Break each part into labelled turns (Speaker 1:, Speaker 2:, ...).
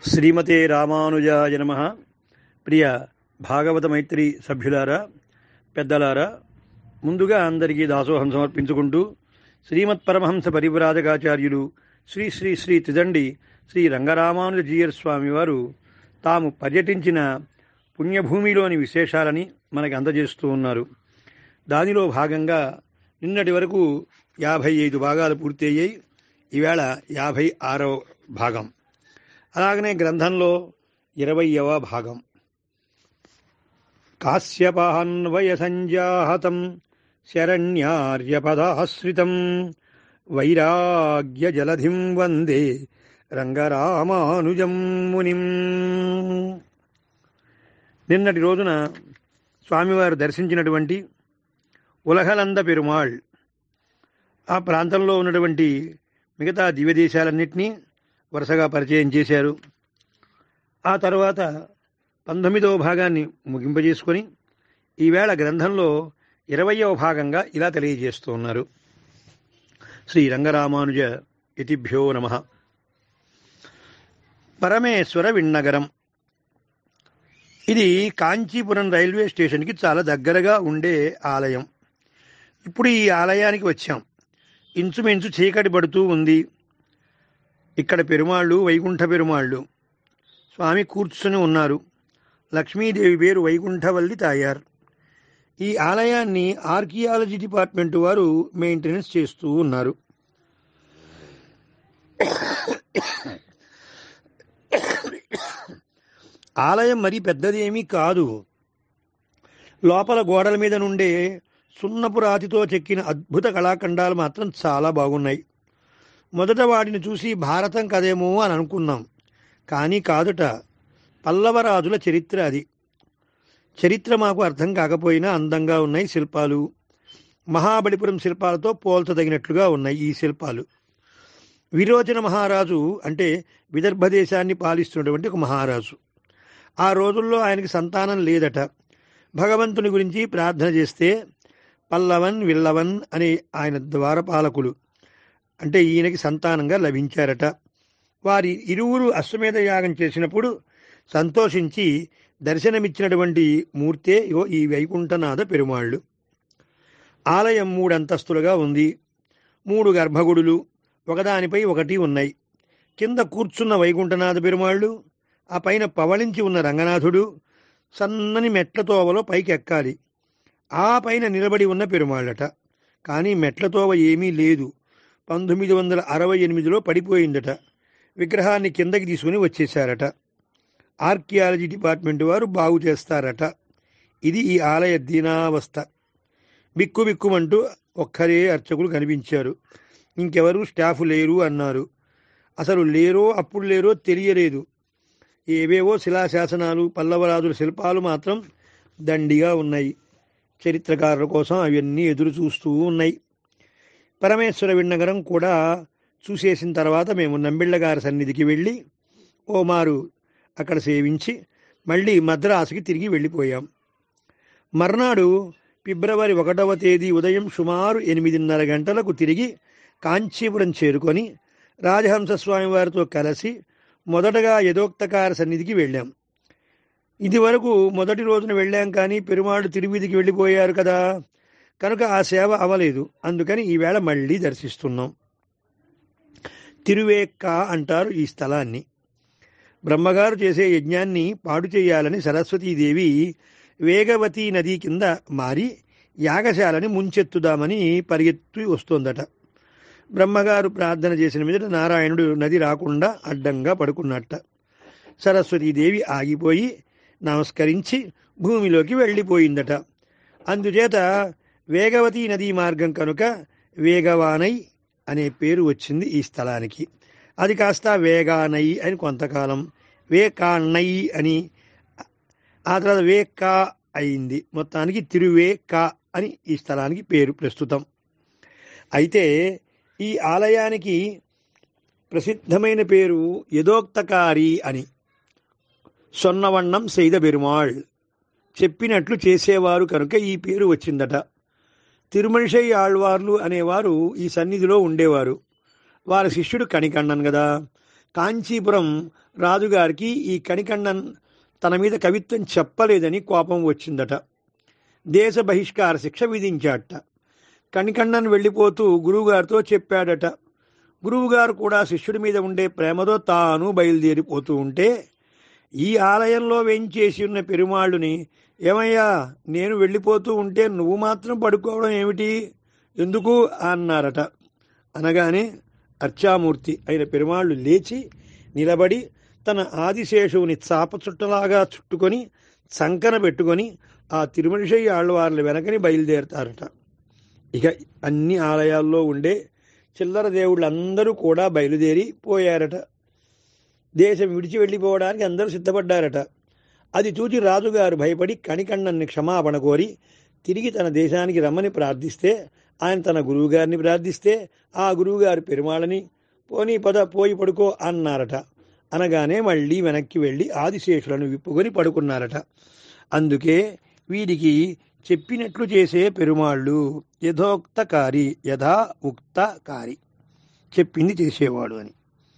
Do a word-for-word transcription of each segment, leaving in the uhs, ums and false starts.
Speaker 1: శ్రీమతే రామానుజాయ నమః. ప్రియ భాగవత మైత్రి సభ్యులారా, పెద్దలారా, ముందుగా అందరికీ దాసోహం సమర్పించుకుంటూ శ్రీమత్ పరమహంస పరివ్రాజకాచార్యులు శ్రీ శ్రీ శ్రీ త్రిదండి శ్రీ రంగరామానుజీయర్ స్వామి వారు తాము పర్యటించిన పుణ్యభూమిలోని విశేషాలని మనకి అందజేస్తూ ఉన్నారు. దానిలో భాగంగా నిన్నటి వరకు యాభై ఐదు భాగాలు పూర్తయ్యాయి. ఈవేళ యాభై ఆరవ భాగం. అలాగనే గ్రంథంలో ఇరవయవ భాగం. కాశ్యపాన్వయ సంజాహతం శరణ్యార్యపదాశ్రితం వైరాగ్య జలధిం వందే రంగరామానుజం మునిం. నిన్నటి రోజున స్వామివారు దర్శించినటువంటి ఉలహలంద పెరుమాళ్, ఆ ప్రాంతంలో ఉన్నటువంటి మిగతా దివ్యదేశాలన్నింటినీ వరుసగా పరిచయం చేశారు. ఆ తర్వాత పంతొమ్మిదవ భాగాన్ని ముగింపజేసుకొని ఈవేళ గ్రంథంలో ఇరవయవ భాగంగా ఇలా తెలియజేస్తూ ఉన్నారు. శ్రీ రంగరామానుజ ఇతిభ్యో నమః. పరమేశ్వర విన్నగరం. ఇది కాంచీపురం రైల్వే స్టేషన్కి చాలా దగ్గరగా ఉండే ఆలయం. ఇప్పుడు ఈ ఆలయానికి వచ్చాం. ఇంచుమించు చీకటి పడుతూ ఉంది. ఇక్కడ పెరుమాళ్ళు వైకుంఠ పెరుమాళ్ళు స్వామి కూర్చుని ఉన్నారు. లక్ష్మీదేవి పేరు వైకుంఠవల్లి తాయార్. ఈ ఆలయాన్ని ఆర్కియాలజీ డిపార్ట్మెంట్ వారు మెయింటెనెన్స్ చేస్తూ ఉన్నారు. ఆలయం మరీ పెద్దదేమీ కాదు. లోపల గోడల మీద నుండే సున్నపు రాతితో చెక్కిన అద్భుత కళాఖండాలు మాత్రం చాలా బాగున్నాయి. మొదట వాటిని చూసి భారతం కదేమో అని అనుకున్నాం. కానీ కాదుట, పల్లవరాజుల చరిత్ర అది. చరిత్ర మాకు అర్థం కాకపోయినా అందంగా ఉన్నాయి శిల్పాలు. మహాబలిపురం శిల్పాలతో పోల్చదగినట్లుగా ఉన్నాయి ఈ శిల్పాలు. విరోచన మహారాజు అంటే విదర్భ దేశాన్ని పాలిస్తున్నటువంటి ఒక మహారాజు. ఆ రోజుల్లో ఆయనకి సంతానం లేదట. భగవంతుని గురించి ప్రార్థన చేస్తే పల్లవన్ విల్లవన్ అనే ఆయన ద్వారపాలకులు అంటే ఈయనకి సంతానంగా లభించారట. వారి ఇరువురు అశ్వమేధ యాగం చేసినప్పుడు సంతోషించి దర్శనమిచ్చినటువంటి మూర్తే ఇగో ఈ వైకుంఠనాథ పెరుమాళ్ళు. ఆలయం మూడంతస్తులుగా ఉంది. మూడు గర్భగుడులు ఒకదానిపై ఒకటి ఉన్నాయి. కింద కూర్చున్న వైకుంఠనాథ పెరుమాళ్ళు, ఆ పైన పవళించి ఉన్న రంగనాథుడు సన్నని మెట్లతోవలో పైకి ఎక్కాలి. ఆ పైన నిలబడి ఉన్న పెరుమాళ్ళట. కానీ మెట్లతోవ ఏమీ లేదు. పంతొమ్మిది వందల అరవై ఎనిమిదిలో పడిపోయిందట. విగ్రహాన్ని కిందకి తీసుకుని వచ్చేశారట. ఆర్కియాలజీ డిపార్ట్మెంట్ వారు బాగు చేస్తారట. ఇది ఈ ఆలయ దీనావస్థ. బిక్కు బిక్కుమంటూ ఒక్కరే అర్చకులు కనిపించారు. ఇంకెవరు స్టాఫ్ లేరు అన్నారు. అసలు లేరో అప్పుడు లేరో తెలియలేదు. ఏవేవో శిలాశాసనాలు, పల్లవరాజుల శిల్పాలు మాత్రం దండిగా ఉన్నాయి. చరిత్రకారుల కోసం అవన్నీ ఎదురు చూస్తూ ఉన్నాయి. పరమేశ్వర విన్నగరం కూడా చూసేసిన తర్వాత మేము నంబిళ్ళగారి సన్నిధికి వెళ్ళి ఓ మారు అక్కడ సేవించి మళ్ళీ మద్రాసుకి తిరిగి వెళ్ళిపోయాం. మర్నాడు ఫిబ్రవరి ఒకటవ తేదీ ఉదయం సుమారు ఎనిమిదిన్నర గంటలకు తిరిగి కాంచీపురం చేరుకొని రాజహంసస్వామి వారితో కలిసి మొదటగా యథోక్తకార సన్నిధికి వెళ్ళాం. ఇది వరకు మొదటి రోజున వెళ్ళాం, కానీ పెరుమాళ్ళు తిరువీధికి వెళ్ళిపోయారు కదా, కనుక ఆ సేవ అవలేదు. అందుకని ఈవేళ మళ్ళీ దర్శిస్తున్నాం. తిరువేక్క అంటారు ఈ స్థలాన్ని. బ్రహ్మగారు చేసే యజ్ఞాన్ని పాడు చేయాలని సరస్వతీదేవి వేగవతీ నది కింద మారి యాగశాలని ముంచెత్తుదామని పరిగెత్తి వస్తోందట. బ్రహ్మగారు ప్రార్థన చేసిన మీదట నారాయణుడు నది రాకుండా అడ్డంగా పడుకున్నట్ట. సరస్వతీదేవి ఆగిపోయి నమస్కరించి భూమిలోకి వెళ్ళిపోయిందట. అందుచేత వేగవతీ నదీ మార్గం కనుక వేగవానై అనే పేరు వచ్చింది ఈ స్థలానికి. అది కాస్త వేగానై అని కొంతకాలం, వేకాన్నై అని, ఆ తర్వాత వేకా అయింది. మొత్తానికి తిరువేక అని ఈ స్థలానికి పేరు ప్రస్తుతం. అయితే ఈ ఆలయానికి ప్రసిద్ధమైన పేరు యథోక్తకారి అని. సొన్నవన్నం సెయ్ద పెరుమాళ్ చెప్పినట్లు చేసేవారు కనుక ఈ పేరు వచ్చిందట. తిరుమణిషై ఆళ్వార్లు అనేవారు ఈ సన్నిధిలో ఉండేవారు. వారి శిష్యుడు కణికండన్ కదా. కాంచీపురం రాజుగారికి ఈ కణికండన్ తన మీద కవిత్వం చెప్పలేదని కోపం వచ్చిందట. దేశ బహిష్కార శిక్ష విధించాట. కణికండన్ వెళ్ళిపోతూ గురువుగారితో చెప్పాడట. గురువుగారు కూడా శిష్యుడి మీద ఉండే ప్రేమతో తాను బయలుదేరిపోతూ ఉంటే, ఈ ఆలయంలో వేంచేసి ఉన్న పెరుమాళ్ళుని, ఏమయ్యా నేను వెళ్ళిపోతూ ఉంటే నువ్వు మాత్రం పడుకోవడం ఏమిటి, ఎందుకు అన్నారట. అనగానే అర్చామూర్తి అయిన పెరుమాళ్ళు లేచి నిలబడి తన ఆదిశేషువుని చాపచుట్టలాగా చుట్టుకొని సంకన పెట్టుకొని ఆ తిరుమలిశయ్య ఆళ్వార్ల వెనకని బయలుదేరతారట. ఇక అన్ని ఆలయాల్లో ఉండే చిల్లర దేవుళ్ళందరూ కూడా బయలుదేరి పోయారట. దేశం విడిచి వెళ్ళిపోవడానికి అందరూ సిద్ధపడ్డారట. అది చూచి రాజుగారు భయపడి కణికండన్ని క్షమాపణ కోరి తిరిగి తన దేశానికి రమ్మని ప్రార్థిస్తే, ఆయన తన గురువుగారిని ప్రార్థిస్తే ఆ గురువుగారు పెరుమాళని పోనీ పద పోయి పడుకో అన్నారట. అనగానే మళ్ళీ వెనక్కి వెళ్ళి ఆదిశేషులను విప్పుకొని పడుకున్నారట. అందుకే వీరికి చెప్పినట్లు చేసే పెరుమాళ్ళు యథోక్తకారి, యథా ఉక్తకారి, చెప్పింది చేసేవాడు అని.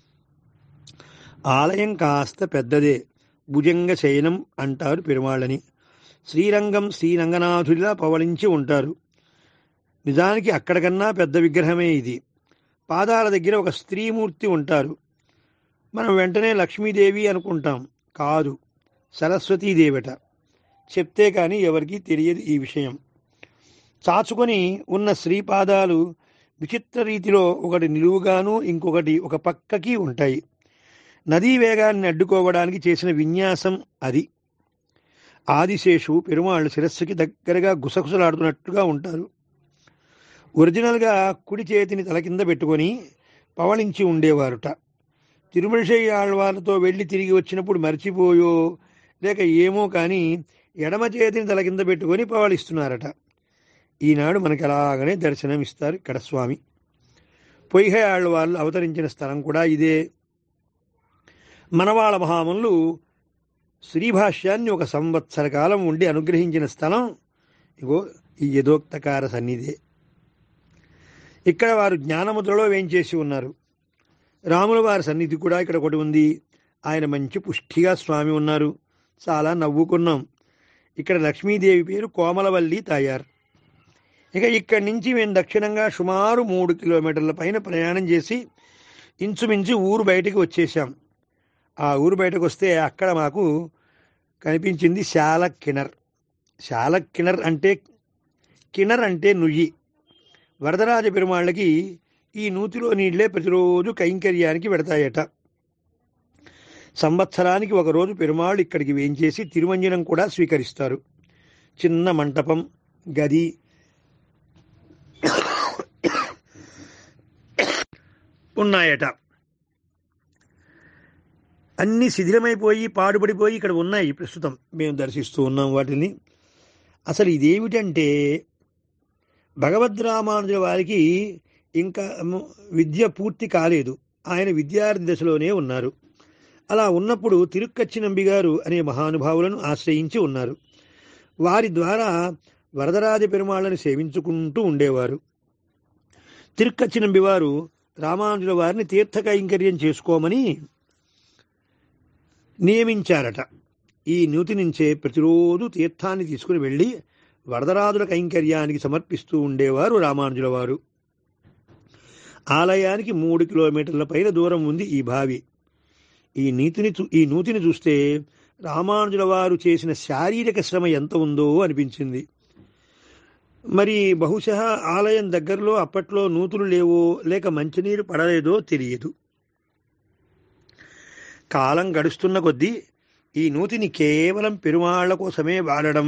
Speaker 1: ఆలయం కాస్త పెద్దదే, భుజంగ శయనం అంటారు పెరుమాళ్ళని. శ్రీరంగం శ్రీరంగనాథుడిలా పవళించి ఉంటారు. నిజానికి అక్కడికన్నా పెద్ద విగ్రహమే ఇది. పాదాల దగ్గర ఒక స్త్రీమూర్తి ఉంటారు. మనం వెంటనే లక్ష్మీదేవి అనుకుంటాం, కాదు, సరస్వతీదేవట. చెప్తే కానీ ఎవరికీ తెలియదు ఈ విషయం. చాచుకొని ఉన్న శ్రీపాదాలు విచిత్ర రీతిలో ఒకటి నిలువుగాను ఇంకొకటి ఒక పక్కకి ఉంటాయి. నదీ వేగాన్ని అడ్డుకోవడానికి చేసిన విన్యాసం అది. ఆదిశేషు పెరుమాళ్ళు శిరస్సుకి దగ్గరగా గుసగుసలాడుతున్నట్టుగా ఉంటారు. ఒరిజినల్గా కుడి చేతిని తల కింద పెట్టుకొని పవళించి ఉండేవారుట. తిరుమలిశయ్య ఆళ్వార్లతో వెళ్ళి తిరిగి వచ్చినప్పుడు మర్చిపోయో లేక ఏమో కానీ ఎడమ చేతిని తల కింద పెట్టుకొని పవళిస్తున్నారట. ఈనాడు మనకి అలాగనే దర్శనం ఇస్తారు ఇక్కడ స్వామి. పొయ్హ ఆళ్వార్లు అవతరించిన స్థలం కూడా ఇదే. మనవాళ మహామునులు శ్రీభాష్యాన్ని ఒక సంవత్సర కాలం ఉండి అనుగ్రహించిన స్థలం ఇగో ఈ యథోక్తకార సన్నిధే. ఇక్కడ వారు జ్ఞానముద్రలో వేంచేసి ఉన్నారు. రాముల వారి సన్నిధి కూడా ఇక్కడ ఒకటి ఉంది. ఆయన మంచి పుష్టిగా స్వామి ఉన్నారు. చాలా నవ్వుకున్నాం. ఇక్కడ లక్ష్మీదేవి పేరు కోమలవల్లి తాయారు. ఇక ఇక్కడి నుంచి మేము దక్షిణంగా సుమారు మూడు కిలోమీటర్ల పైన ప్రయాణం చేసి ఇంచుమించు ఊరు బయటికి వచ్చేసాం. ఆ ఊరు బయటకు వస్తే అక్కడ మాకు కనిపించింది శాల కినర్. శాల కినర్ అంటే కినర్ అంటే నుయ్యి. వరదరాజ పెరుమాళ్ళకి ఈ నూతిలో నీళ్లే ప్రతిరోజు కైంకర్యానికి పెడతాయట. సంవత్సరానికి ఒకరోజు పెరుమాళ్ళు ఇక్కడికి వేంచేసి తిరుమంజనం కూడా స్వీకరిస్తారు. చిన్న మంటపం, గది ఉన్నాయట. అన్నీ శిథిలమైపోయి పాడుపడిపోయి ఇక్కడ ఉన్నాయి. ప్రస్తుతం మేము దర్శిస్తూ ఉన్నాం వాటిని. అసలు ఇదేమిటంటే భగవద్రామానుజుల వారికి ఇంకా విద్య పూర్తి కాలేదు. ఆయన విద్యార్థి దశలోనే ఉన్నారు. అలా ఉన్నప్పుడు తిరుక్కచ్చి నంబిగారు అనే మహానుభావులను ఆశ్రయించి ఉన్నారు. వారి ద్వారా వరదరాజ పెరుమాళ్ళని సేవించుకుంటూ ఉండేవారు. తిరుక్కచ్చి నంబివారు రామానుజుల వారిని తీర్థ కైంకర్యం చేసుకోమని నియమించారట. ఈ నూతి నుంచే ప్రతిరోజు తీర్థాన్ని తీసుకుని వెళ్ళి వరదరాజుల కైంకర్యానికి సమర్పిస్తూ ఉండేవారు రామానుజుల వారు. ఆలయానికి మూడు కిలోమీటర్ల పైన దూరం ఉంది ఈ బావి. ఈ నీతిని ఈ నూతిని చూస్తే రామానుజుల వారు చేసిన శారీరక శ్రమ ఎంత ఉందో అనిపించింది. మరి బహుశా ఆలయం దగ్గరలో అప్పట్లో నూతులు లేవో లేక మంచినీరు పడలేదో తెలియదు. కాలం గడుస్తున్న కొద్దీ ఈ నూతిని కేవలం పెరుమాళ్ల కోసమే వాడడం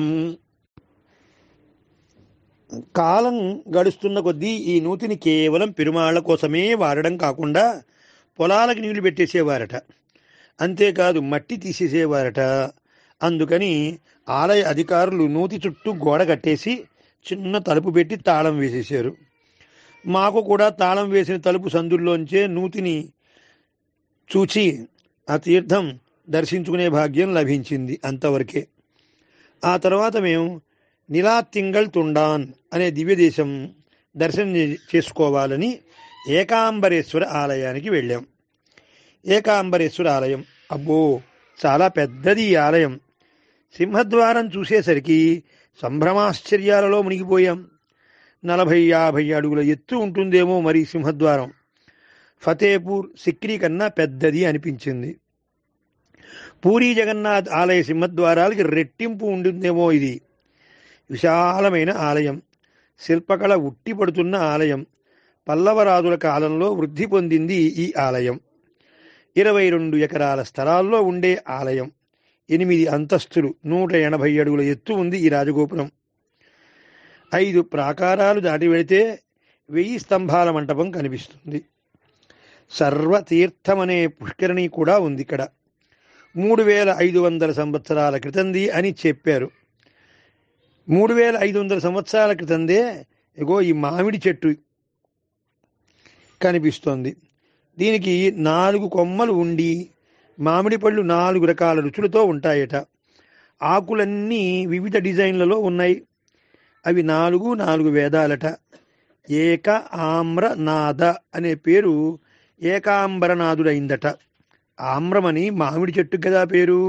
Speaker 1: కాలం గడుస్తున్న కొద్దీ ఈ నూతిని కేవలం పెరుమాళ్ల కోసమే వాడడం కాకుండా పొలాలకు నీళ్లు పెట్టేసేవారట. అంతేకాదు మట్టి తీసేసేవారట. అందుకని ఆలయ అధికారులు నూతి చుట్టూ గోడ కట్టేసి చిన్న తలుపు పెట్టి తాళం వేసేశారు. మాకు కూడా తాళం వేసిన తలుపు సందుల్లోంచే నూతిని చూచి ఆ తీర్థం దర్శించుకునే భాగ్యం లభించింది. అంతవరకే. ఆ తర్వాత మేము నిలాతింగల్ తుండాన్ అనే దివ్యదేశం దర్శనం చేసుకోవాలని ఏకాంబరేశ్వర ఆలయానికి వెళ్ళాం. ఏకాంబరేశ్వర ఆలయం అబ్బో, చాలా పెద్దది ఈ ఆలయం. సింహద్వారం చూసేసరికి సంభ్రమాశ్చర్యాలలో మునిగిపోయాం. నలభై యాభై అడుగుల ఎత్తు ఉంటుందేమో మరి సింహద్వారం. ఫతేపూర్ సిక్రీ కన్నా పెద్దది అనిపించింది. పూరీ జగన్నాథ్ ఆలయ సింహద్వారాలకి రెట్టింపు ఉంటుందేమో ఇది. విశాలమైన ఆలయం, శిల్పకళ ఉట్టిపడుతున్న ఆలయం. పల్లవరాజుల కాలంలో వృద్ధి పొందింది ఈ ఆలయం. ఇరవై రెండు ఎకరాల స్థలాల్లో ఉండే ఆలయం. ఎనిమిది అంతస్తులు, నూట ఎనభై అడుగుల ఎత్తు ఉంది ఈ రాజగోపురం. ఐదు ప్రాకారాలు దాటి వెళితే వెయ్యి స్తంభాల మంటపం కనిపిస్తుంది. సర్వతీర్థమనే పుష్కరిణి కూడా ఉంది ఇక్కడ. మూడు వేల ఐదు వందల సంవత్సరాల క్రితంది అని చెప్పారు. మూడు వేల ఐదు వందల సంవత్సరాల క్రితందే ఇగో ఈ మామిడి చెట్టు కనిపిస్తోంది. దీనికి నాలుగు కొమ్మలు ఉండి మామిడి పళ్ళు నాలుగు రకాల రుచులతో ఉంటాయట. ఆకులన్నీ వివిధ డిజైన్లలో ఉన్నాయి. అవి నాలుగు నాలుగు వేదాలట. ఏక ఆమ్ర నాద అనే పేరు ఏకాంబరనాథుడైందట. ఆమ్రమని మామిడి చెట్టు కదా పేరు.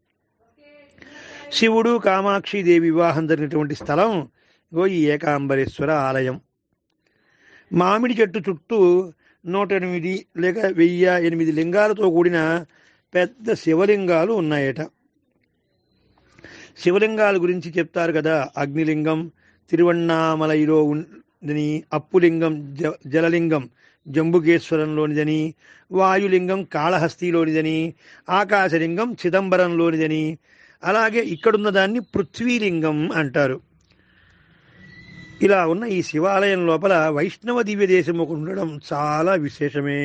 Speaker 1: శివుడు కామాక్షిదేవి వివాహం జరిగినటువంటి స్థలం ఇగో ఈ ఏకాంబరేశ్వర ఆలయం. మామిడి చెట్టు చుట్టూ నూట ఎనిమిది లేక వెయ్యి ఎనిమిది లింగాలతో కూడిన పెద్ద శివలింగాలు ఉన్నాయట. శివలింగాల గురించి చెప్తారు కదా. అగ్నిలింగం తిరువణ్ణామలైలో ఉందని, అప్పులింగం జ జలలింగం జంబుకేశ్వరంలోనిదని, వాయులింగం కాళహస్తిలోనిదని, ఆకాశలింగం చిదంబరంలోనిదని, అలాగే ఇక్కడున్న దాన్ని పృథ్వీలింగం అంటారు. ఇలా ఉన్న ఈ శివాలయం లోపల వైష్ణవ దివ్య దేశం ఒక ఉండడం చాలా విశేషమే.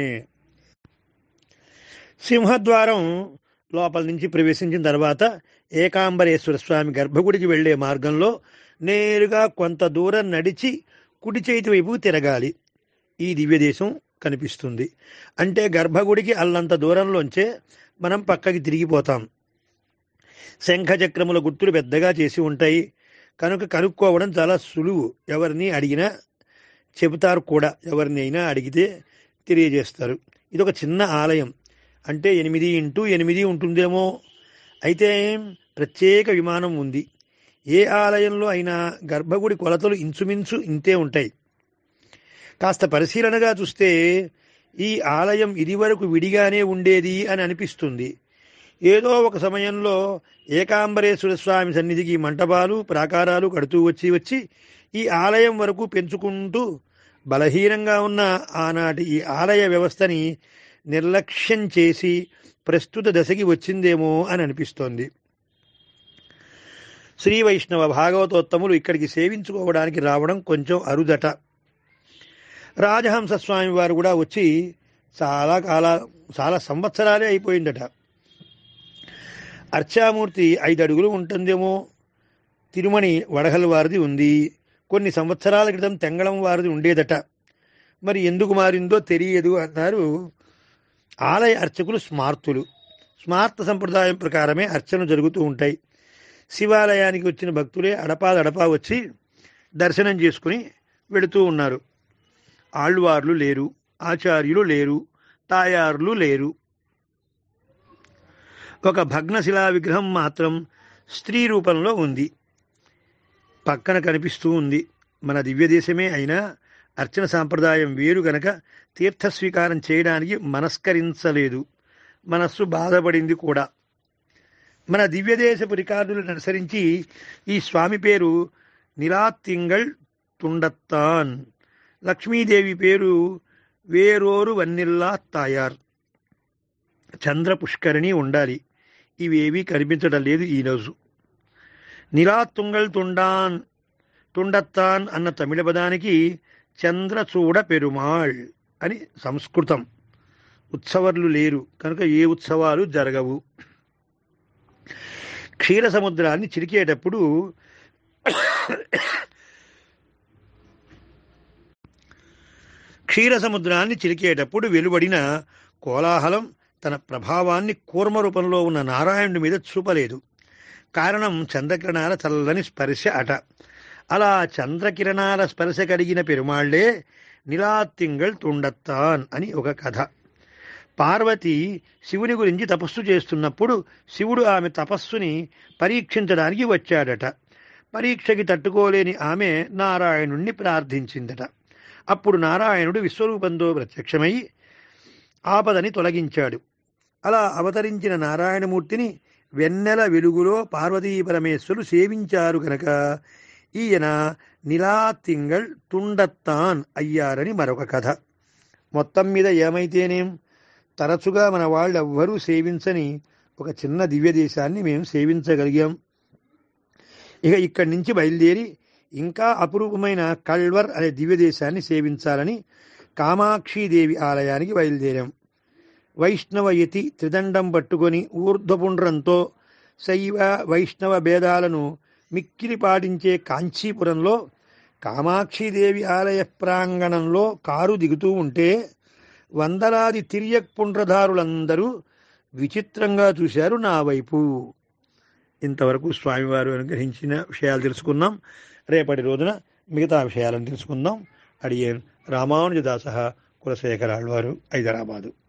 Speaker 1: సింహద్వారం లోపల నుంచి ప్రవేశించిన తర్వాత ఏకాంబరేశ్వర స్వామి గర్భగుడికి వెళ్లే మార్గంలో నేరుగా కొంత దూరం నడిచి కుడి చేతి వైపు తిరగాలి. ఈ దివ్యదేశం కనిపిస్తుంది. అంటే గర్భగుడికి అల్లంత దూరంలోంచే మనం పక్కకి తిరిగిపోతాం. శంఖచక్రముల గుర్తులు పెద్దగా చేసి ఉంటాయి కనుక కనుక్కోవడం చాలా సులువు. ఎవరిని అడిగినా చెబుతారు కూడా. ఎవరిని అయినా అడిగితే తెలియజేస్తారు. ఇది ఒక చిన్న ఆలయం. అంటే ఎనిమిది ఇంటూ ఎనిమిది ఉంటుందేమో. అయితే ప్రత్యేక విమానం ఉంది. ఏ ఆలయంలో అయినా గర్భగుడి కొలతలు ఇంచుమించు ఇంతే ఉంటాయి. కాస్త పరిశీలనగా చూస్తే ఈ ఆలయం ఇదివరకు విడిగానే ఉండేది అని అనిపిస్తుంది. ఏదో ఒక సమయంలో ఏకాంబరేశ్వర స్వామి సన్నిధికి మంటపాలు ప్రాకారాలు కడుతూ వచ్చి వచ్చి ఈ ఆలయం వరకు పెంచుకుంటూ బలహీనంగా ఉన్న ఆనాటి ఈ ఆలయ వ్యవస్థని నిర్లక్ష్యం చేసి ప్రస్తుత దశకి వచ్చిందేమో అని అనిపిస్తోంది. శ్రీ వైష్ణవ భాగవతోత్తములు ఇక్కడికి సేవించుకోవడానికి రావడం కొంచెం అరుదట. రాజహంస స్వామి వారు కూడా వచ్చి చాలా కాల చాలా సంవత్సరాలే అయిపోయిందట. అర్చామూర్తి ఐదు అడుగులు ఉంటుందేమో. తిరుమణి వడగల్ వారిది ఉంది. కొన్ని సంవత్సరాల క్రితం తెంగళం వారిది ఉండేదట. మరి ఎందుకు మారిందో తెలియదు అన్నారు ఆలయ అర్చకులు స్మార్తులు. స్మార్త సంప్రదాయం ప్రకారమే అర్చనలు జరుగుతూ ఉంటాయి. శివాలయానికి వచ్చిన భక్తులే అడపాదడపా వచ్చి దర్శనం చేసుకుని వెళుతూ ఉన్నారు. ఆళ్వార్లు లేరు, ఆచార్యులు లేరు, తాయార్లు లేరు. ఒక భగ్నశిలా విగ్రహం మాత్రం స్త్రీ రూపంలో ఉంది, పక్కన కనిపిస్తూ ఉంది. మన దివ్యదేశమే అయినా అర్చన సాంప్రదాయం వేరు గనక తీర్థస్వీకారం చేయడానికి మనస్కరించలేదు. మనస్సు బాధపడింది కూడా. మన దివ్యదేశపు రికార్డులను అనుసరించి ఈ స్వామి పేరు నిలాతింగళ్ తుండత్తాన్, లక్ష్మీదేవి పేరు వేరోరు వన్నిల్లా తాయార్. చంద్ర పుష్కరిణి ఉండాలి. ఇవేవీ కనిపించడం లేదు ఈరోజు. నిలాతుంగల్ తుండాన్ తుండత్తాన్ అన్న తమిళ పదానికి చంద్రచూడ పెరుమాళ్ అని సంస్కృతం. ఉత్సవాలు లేరు కనుక ఏ ఉత్సవాలు జరగవు. క్షీర సముద్రాన్ని చిరికేటప్పుడు క్షీర సముద్రాన్ని చిరికేటప్పుడు వెలువడిన కోలాహలం తన ప్రభావాన్ని కూర్మ రూపంలో ఉన్న నారాయణుడి మీద చూపలేదు. కారణం చంద్రకిరణాల చల్లని స్పర్శ అట. అలా చంద్రకిరణాల స్పర్శ కలిగిన పెరుమాళ్లే నిలాతింగళ్ తుండత్తాన్ అని ఒక కథ. పార్వతి శివుని గురించి తపస్సు చేస్తున్నప్పుడు శివుడు ఆమె తపస్సుని పరీక్షించడానికి వచ్చాడట. పరీక్షకి తట్టుకోలేని ఆమె నారాయణుణ్ణి ప్రార్థించిందట. అప్పుడు నారాయణుడు విశ్వరూపంతో ప్రత్యక్షమై ఆపదని తొలగించాడు. అలా అవతరించిన నారాయణమూర్తిని వెన్నెల వెలుగులో పార్వతీ పరమేశ్వరులు సేవించారు కనుక ఈయన నిలాతింగళ్ తుండత్తాన్ అయ్యారని మరొక కథ. మొత్తం మీద ఏమైతేనేం తరచుగా మన వాళ్ళు ఎవ్వరూ సేవించని ఒక చిన్న దివ్య దేశాన్ని మేము సేవించగలిగాం. ఇక ఇక్కడి నుంచి బయలుదేరి ఇంకా అపురూపమైన కల్వర్ అనే దివ్య దేశాన్ని సేవించాలని కామాక్షీదేవి ఆలయానికి బయలుదేరాం. వైష్ణవయతి త్రిదండం పట్టుకొని ఊర్ధ్వపుండ్రంతో శైవ వైష్ణవ భేదాలను మిక్కిలి పాటించే కాంచీపురంలో కామాక్షీదేవి ఆలయ ప్రాంగణంలో కారు దిగుతూ ఉంటే వందలాది తిర్యక్ పుండ్రధారులందరూ విచిత్రంగా చూశారు నా వైపు. ఇంతవరకు స్వామివారు అనుగ్రహించిన విషయాలు తెలుసుకున్నాం. రేపటి రోజున మిగతా విషయాలను తెలుసుకుందాం. అడియేన్ రామానుజదాస కులశేఖరాళ్వారు, హైదరాబాదు.